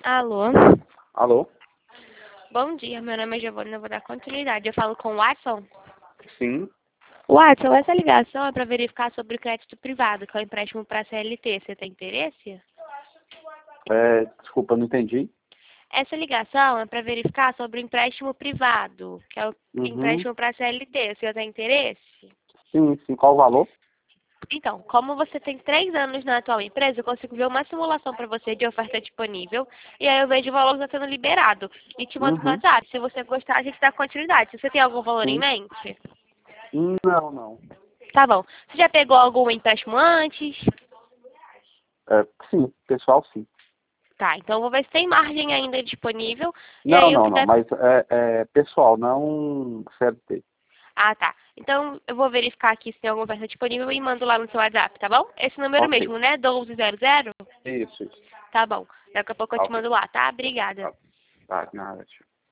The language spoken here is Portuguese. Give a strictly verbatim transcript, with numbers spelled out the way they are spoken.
Alô? Alô? Bom dia, meu nome é Giovana, eu vou dar continuidade. Eu falo com o Watson? Sim. Watson, essa ligação é para verificar sobre o crédito privado, que é o empréstimo para C L T. Você tem interesse? É, desculpa, não entendi. Essa ligação é para verificar sobre o empréstimo privado, que é o Uhum. empréstimo para C L T. Você tem interesse? Sim, sim. Qual o valor? Então, como você tem três anos na atual empresa, eu consigo ver uma simulação para você de oferta disponível, e aí eu vejo o valor que está sendo liberado e te mando no Uhum. WhatsApp. Se você gostar, a gente dá continuidade. Você tem algum valor em Sim. mente? Não, não. Tá bom. Você já pegou algum empréstimo antes? É, sim, pessoal, sim. Tá, então eu vou ver se tem margem ainda disponível, e Não, aí eu não, não. quiser... Mas é, é pessoal, não C L T. Ah, tá. Então eu vou verificar aqui se tem alguma oferta disponível e mando lá no seu WhatsApp, tá bom? Esse número Ok. mesmo, né? doze zero zero? Isso, isso. Tá bom. Daqui a pouco eu te Ok. mando lá, tá? Obrigada. Tá, tá, nada.